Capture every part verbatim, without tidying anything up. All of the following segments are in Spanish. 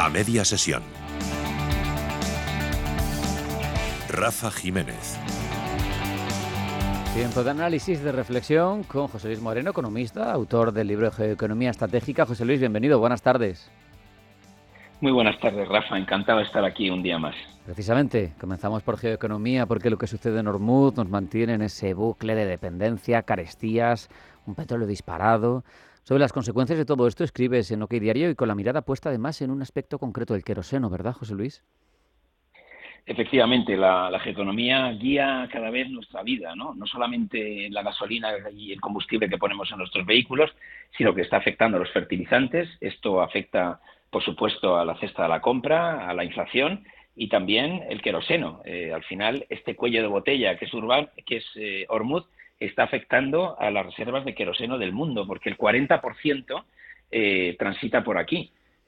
A media sesión. Rafa Jiménez. Tiempo de análisis, de reflexión con José Luis Moreno, economista, autor del libro de Geoeconomía Estratégica. José Luis, bienvenido, buenas tardes. Muy buenas tardes, Rafa, encantado de estar aquí un día más. Precisamente, comenzamos por geoeconomía porque lo que sucede en Hormuz nos mantiene en ese bucle de dependencia, carestías, un petróleo disparado. Sobre las consecuencias de todo esto escribes en OK Diario y con la mirada puesta además en un aspecto concreto del queroseno, ¿verdad, José Luis? Efectivamente, la, la geoeconomía guía cada vez nuestra vida, ¿no? No solamente la gasolina y el combustible que ponemos en nuestros vehículos, sino que está afectando a los fertilizantes. Esto afecta, por supuesto, a la cesta de la compra, a la inflación y también el queroseno. Eh, al final, este cuello de botella que es, Urban, que es eh, Hormuz está afectando a las reservas de queroseno del mundo, porque el cuarenta por ciento eh, transita por aquí.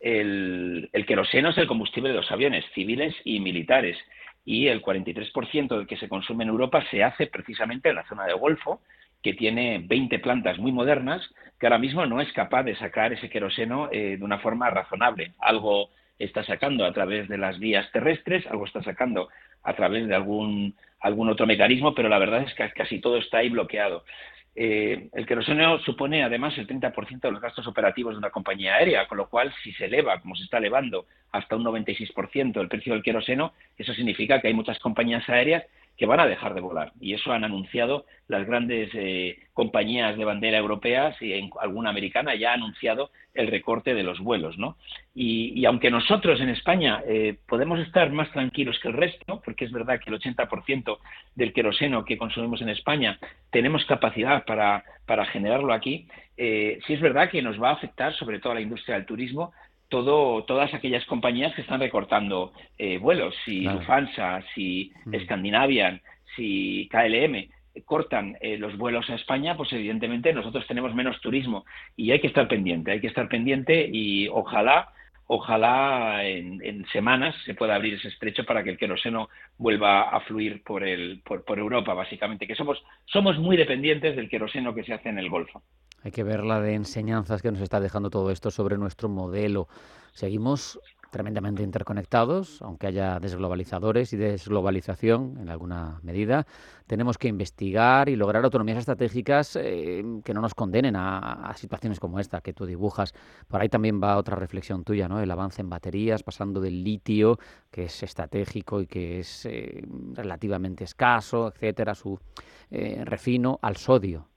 El, el queroseno es el combustible de los aviones civiles y militares y el cuarenta y tres por ciento del que se consume en Europa se hace precisamente en la zona del Golfo, que tiene veinte plantas muy modernas, que ahora mismo no es capaz de sacar ese queroseno eh, de una forma razonable. Algo está sacando a través de las vías terrestres, algo está sacando a través de algún, algún otro mecanismo, pero la verdad es que casi todo está ahí bloqueado. Eh, el queroseno supone además el treinta por ciento de los gastos operativos de una compañía aérea, con lo cual si se eleva, como se está elevando, hasta un noventa y seis por ciento el precio del queroseno, eso significa que hay muchas compañías aéreas que van a dejar de volar. Y eso han anunciado las grandes eh, compañías de bandera europeas y en, alguna americana ya ha anunciado el recorte de los vuelos, ¿no? Y, y aunque nosotros en España eh, podemos estar más tranquilos que el resto, porque es verdad que el ochenta por ciento del queroseno que consumimos en España tenemos capacidad para, para generarlo aquí, eh, sí es verdad que nos va a afectar sobre todo a la industria del turismo, Todo, todas aquellas compañías que están recortando eh, vuelos, si Claro. Lufthansa, si mm. Scandinavian, si K L M cortan eh, los vuelos a España, pues evidentemente nosotros tenemos menos turismo y hay que estar pendiente, hay que estar pendiente y ojalá, ojalá en, en semanas se pueda abrir ese estrecho para que el queroseno vuelva a fluir por, el, por, por Europa, básicamente, que somos, somos muy dependientes del queroseno que se hace en el Golfo. Hay que ver la de enseñanzas que nos está dejando todo esto sobre nuestro modelo. Seguimos tremendamente interconectados, aunque haya desglobalizadores y desglobalización en alguna medida. Tenemos que investigar y lograr autonomías estratégicas eh, que no nos condenen a, a situaciones como esta que tú dibujas. Por ahí también va otra reflexión tuya, ¿no? El avance en baterías, pasando del litio, que es estratégico y que es eh, relativamente escaso, etcétera, su eh, refino, al sodio.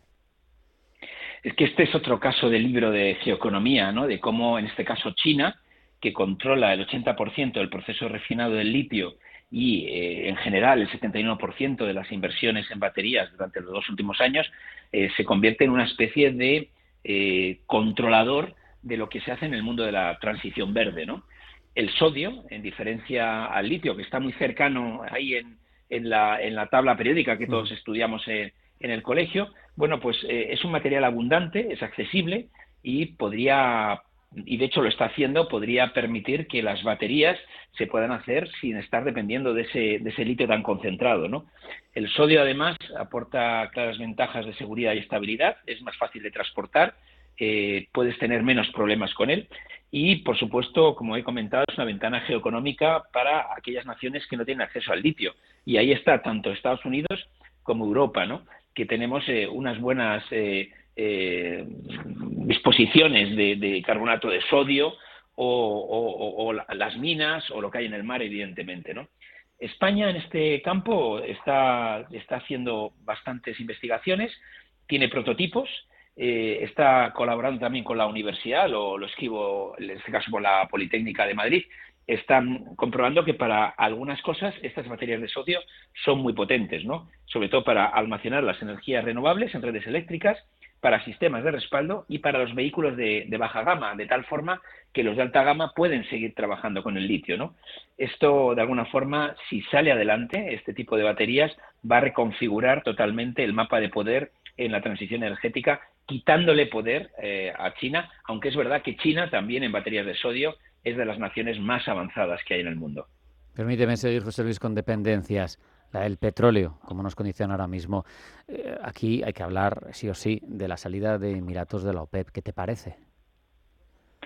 Es que este es otro caso del libro de geoeconomía, ¿no? De cómo, en este caso, China, que controla el ochenta por ciento del proceso refinado del litio y, eh, en general, el setenta y uno por ciento de las inversiones en baterías durante los dos últimos años, eh, se convierte en una especie de eh, controlador de lo que se hace en el mundo de la transición verde, ¿no? El sodio, en diferencia al litio, que está muy cercano ahí en, en, la, en la tabla periódica que todos estudiamos en, en el colegio, bueno, pues eh, es un material abundante, es accesible y podría, y de hecho lo está haciendo, podría permitir que las baterías se puedan hacer sin estar dependiendo de ese, de ese litio tan concentrado, ¿no? El sodio, además, aporta claras ventajas de seguridad y estabilidad, es más fácil de transportar, eh, puedes tener menos problemas con él y, por supuesto, como he comentado, es una ventana geoeconómica para aquellas naciones que no tienen acceso al litio. Y ahí está tanto Estados Unidos como Europa, ¿no? Que tenemos eh, unas buenas eh, eh, disposiciones de, de carbonato de sodio o, o, o, o las minas o lo que hay en el mar, evidentemente, ¿no? España en este campo está, está haciendo bastantes investigaciones, tiene prototipos, eh, está colaborando también con la universidad, lo, lo escribo en este caso con la Politécnica de Madrid. Están comprobando que para algunas cosas estas baterías de sodio son muy potentes, ¿no? Sobre todo para almacenar las energías renovables en redes eléctricas, para sistemas de respaldo y para los vehículos de, de baja gama, de tal forma que los de alta gama pueden seguir trabajando con el litio, ¿no? Esto, de alguna forma, si sale adelante, este tipo de baterías va a reconfigurar totalmente el mapa de poder en la transición energética, quitándole poder eh, a China, aunque es verdad que China también en baterías de sodio es de las naciones más avanzadas que hay en el mundo. Permíteme seguir, José Luis, con dependencias. La del petróleo, como nos condiciona ahora mismo. Eh, aquí hay que hablar, sí o sí, de la salida de Emiratos de la OPEP. ¿Qué te parece?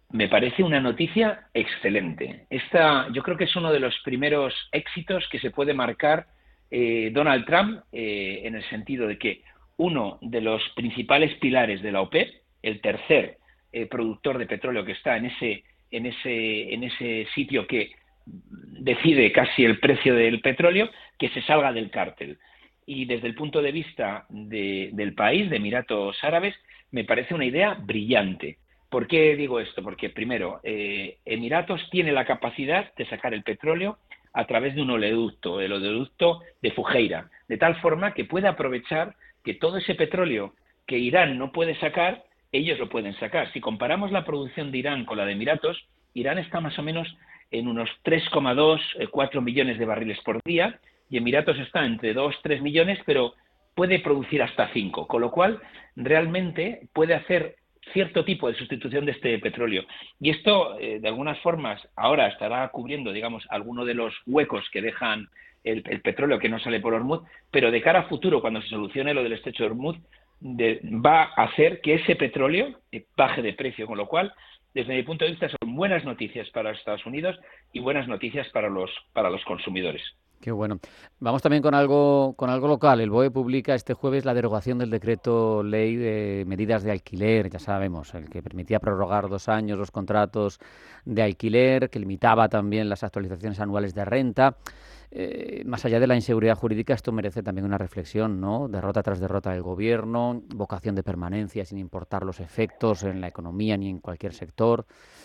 Me parece una noticia excelente. Esta, yo creo que es uno de los primeros éxitos que se puede marcar eh, Donald Trump eh, en el sentido de que uno de los principales pilares de la OPEP, el tercer eh, productor de petróleo que está en ese, en ese, en ese sitio que decide casi el precio del petróleo, que se salga del cártel. Y desde el punto de vista de, del país, de Emiratos Árabes, me parece una idea brillante. ¿Por qué digo esto? Porque, primero, eh, Emiratos tiene la capacidad de sacar el petróleo a través de un oleoducto, el oleoducto de Fujairah, de tal forma que puede aprovechar que todo ese petróleo que Irán no puede sacar, ellos lo pueden sacar. Si comparamos la producción de Irán con la de Emiratos, Irán está más o menos en unos tres coma dos, cuatro millones de barriles por día, y Emiratos está entre dos, tres millones, pero puede producir hasta cinco, con lo cual realmente puede hacer cierto tipo de sustitución de este petróleo. Y esto, eh, de algunas formas, ahora estará cubriendo, digamos, alguno de los huecos que dejan el, el petróleo que no sale por Hormuz, pero de cara a futuro, cuando se solucione lo del estrecho de Hormuz, de, va a hacer que ese petróleo eh, baje de precio, con lo cual, desde mi punto de vista, son buenas noticias para los Estados Unidos y buenas noticias para los, para los consumidores. Qué bueno. Vamos también con algo con algo local. El B O E publica este jueves la derogación del decreto ley de medidas de alquiler, ya sabemos, el que permitía prorrogar dos años los contratos de alquiler, que limitaba también las actualizaciones anuales de renta. Eh, más allá de la inseguridad jurídica, esto merece también una reflexión, ¿no? Derrota tras derrota del gobierno, vocación de permanencia sin importar los efectos en la economía ni en cualquier sector.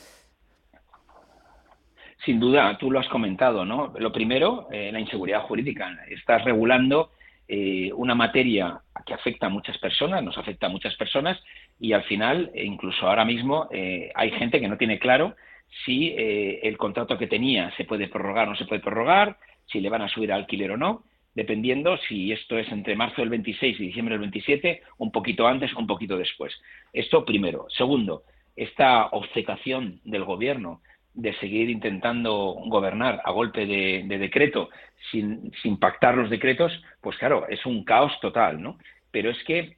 Sin duda, tú lo has comentado, ¿no? Lo primero, eh, la inseguridad jurídica. Estás regulando eh, una materia que afecta a muchas personas, nos afecta a muchas personas, y al final, eh, incluso ahora mismo, eh, hay gente que no tiene claro si eh, el contrato que tenía se puede prorrogar o no se puede prorrogar, si le van a subir al alquiler o no, dependiendo si esto es entre marzo del veintiséis y diciembre del veintisiete, un poquito antes o un poquito después. Esto primero. Segundo, esta obcecación del gobierno de seguir intentando gobernar a golpe de, de decreto sin, sin pactar los decretos, pues claro, es un caos total, ¿no? Pero es que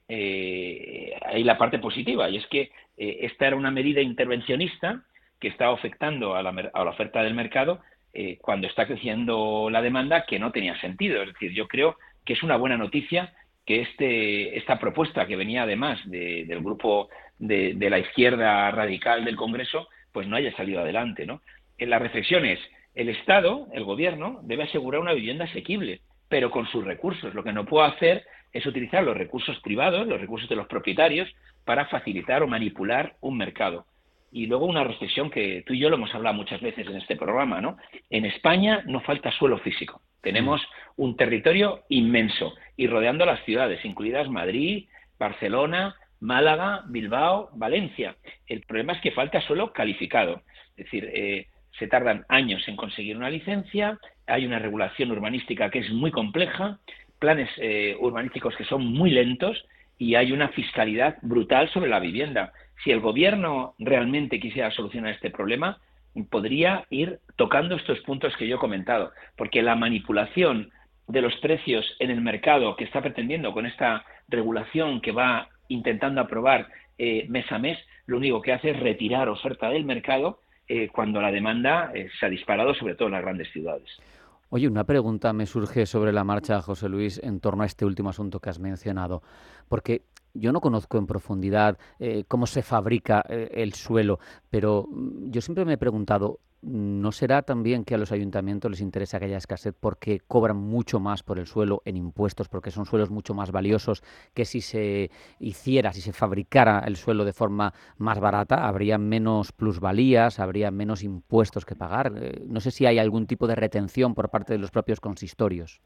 eh, hay la parte positiva, y es que eh, esta era una medida intervencionista que estaba afectando a la, a la oferta del mercado eh, cuando está creciendo la demanda, que no tenía sentido. Es decir, yo creo que es una buena noticia que este, esta propuesta, que venía además de, del grupo de, de la izquierda radical del Congreso, pues no haya salido adelante, ¿no? En la reflexión es, el Estado, el Gobierno, debe asegurar una vivienda asequible, pero con sus recursos. Lo que no puede hacer es utilizar los recursos privados, los recursos de los propietarios, para facilitar o manipular un mercado. Y luego una reflexión que tú y yo lo hemos hablado muchas veces en este programa, ¿no? En España no falta suelo físico. Tenemos un territorio inmenso y rodeando las ciudades, incluidas Madrid, Barcelona, Málaga, Bilbao, Valencia. El problema es que falta suelo calificado. Es decir, eh, se tardan años en conseguir una licencia, hay una regulación urbanística que es muy compleja, planes eh, urbanísticos que son muy lentos y hay una fiscalidad brutal sobre la vivienda. Si el gobierno realmente quisiera solucionar este problema, podría ir tocando estos puntos que yo he comentado, porque la manipulación de los precios en el mercado que está pretendiendo con esta regulación que va intentando aprobar eh, mes a mes, lo único que hace es retirar oferta del mercado eh, cuando la demanda eh, se ha disparado, sobre todo en las grandes ciudades. Oye, una pregunta me surge sobre la marcha, José Luis, en torno a este último asunto que has mencionado, porque yo no conozco en profundidad eh, cómo se fabrica eh, el suelo, pero yo siempre me he preguntado, ¿no será también que a los ayuntamientos les interesa que haya escasez porque cobran mucho más por el suelo en impuestos, porque son suelos mucho más valiosos que si se hiciera, si se fabricara el suelo de forma más barata, habría menos plusvalías, habría menos impuestos que pagar? Eh, no sé si hay algún tipo de retención por parte de los propios consistorios.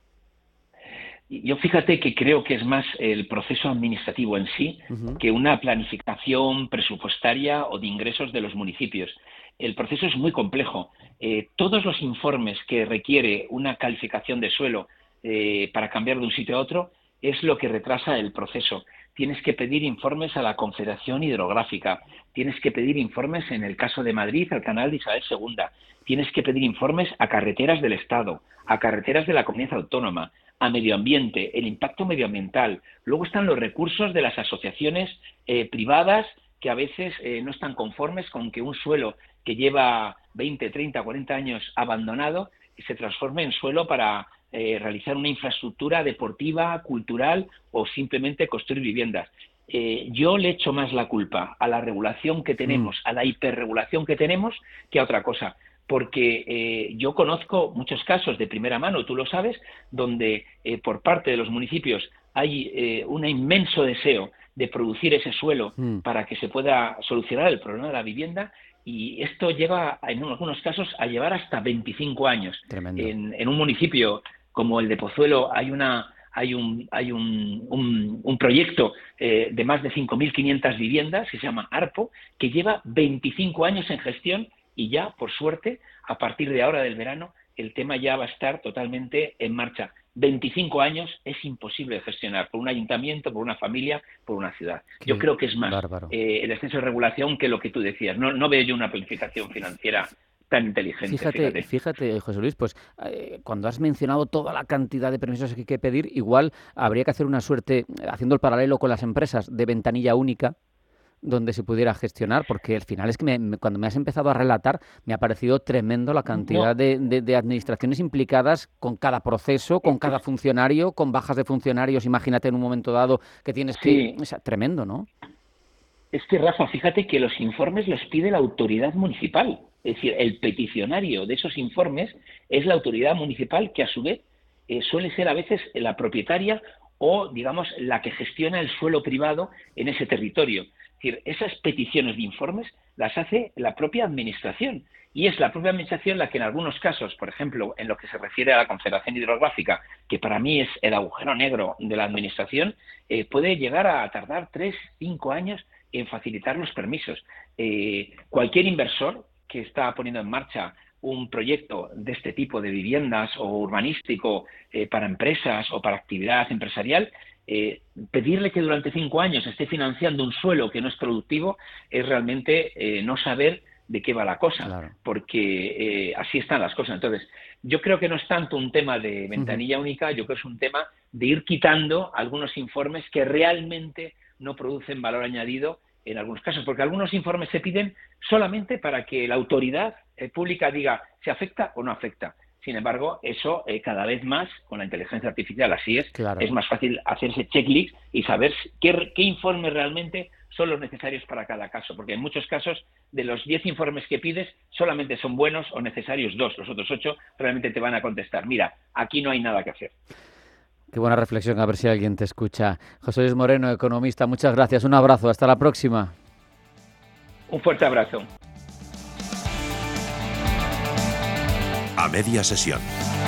Yo fíjate que creo que es más el proceso administrativo en sí uh-huh. que una planificación presupuestaria o de ingresos de los municipios. El proceso es muy complejo. Eh, todos los informes que requiere una calificación de suelo eh, para cambiar de un sitio a otro es lo que retrasa el proceso. Tienes que pedir informes a la Confederación Hidrográfica, tienes que pedir informes, en el caso de Madrid, al canal de Isabel segunda, tienes que pedir informes a carreteras del Estado, a carreteras de la comunidad autónoma, a medio ambiente, el impacto medioambiental. Luego están los recursos de las asociaciones eh, privadas que a veces eh, no están conformes con que un suelo que lleva veinte, treinta, cuarenta años abandonado se transforme en suelo para eh, realizar una infraestructura deportiva, cultural o simplemente construir viviendas. Eh, yo le echo más la culpa a la regulación que tenemos, mm. a la hiperregulación que tenemos, que a otra cosa. Porque eh, yo conozco muchos casos de primera mano, tú lo sabes, donde eh, por parte de los municipios hay eh, un inmenso deseo de producir ese suelo mm. para que se pueda solucionar el problema de la vivienda, y esto lleva, en algunos casos, a llevar hasta veinticinco años. En, en un municipio como el de Pozuelo hay una hay un hay un, un, un proyecto eh, de más de cinco mil quinientas viviendas que se llama ARPO, que lleva veinticinco años en gestión, y ya, por suerte, a partir de ahora del verano, el tema ya va a estar totalmente en marcha. veinticinco años es imposible de gestionar por un ayuntamiento, por una familia, por una ciudad. Qué yo creo que es más eh, el exceso de regulación que lo que tú decías. No, no veo yo una planificación financiera tan inteligente. Fíjate, fíjate, fíjate José Luis, pues eh, cuando has mencionado toda la cantidad de permisos que hay que pedir, igual habría que hacer una suerte, haciendo el paralelo con las empresas, de ventanilla única, donde se pudiera gestionar, porque al final es que me, me, cuando me has empezado a relatar me ha parecido tremendo la cantidad no. de, de, de administraciones implicadas con cada proceso, con cada funcionario, con bajas de funcionarios, imagínate en un momento dado que tienes que... Sí. O sea, tremendo, ¿no? Es que, Rafa, fíjate que los informes los pide la autoridad municipal, es decir, el peticionario de esos informes es la autoridad municipal, que a su vez eh, suele ser a veces la propietaria o, digamos, la que gestiona el suelo privado en ese territorio. Es decir, esas peticiones de informes las hace la propia administración, y es la propia administración la que en algunos casos, por ejemplo, en lo que se refiere a la Confederación Hidrográfica, que para mí es el agujero negro de la administración, eh, puede llegar a tardar tres, cinco años en facilitar los permisos. Eh, cualquier inversor que está poniendo en marcha un proyecto de este tipo de viviendas o urbanístico eh, para empresas o para actividad empresarial, Eh, pedirle que durante cinco años esté financiando un suelo que no es productivo es realmente eh, no saber de qué va la cosa, claro. porque eh, así están las cosas. Entonces, yo creo que no es tanto un tema de ventanilla uh-huh. única, yo creo que es un tema de ir quitando algunos informes que realmente no producen valor añadido en algunos casos, porque algunos informes se piden solamente para que la autoridad eh, pública diga si afecta o no afecta. Sin embargo, eso eh, cada vez más, con la inteligencia artificial, así es, claro. es más fácil hacer ese checklist y saber qué, qué informes realmente son los necesarios para cada caso, porque en muchos casos, de los diez informes que pides, solamente son buenos o necesarios dos, los otros ocho realmente te van a contestar, mira, aquí no hay nada que hacer. Qué buena reflexión, a ver si alguien te escucha. José Luis Moreno, economista, muchas gracias, un abrazo, hasta la próxima. Un fuerte abrazo. A media sesión.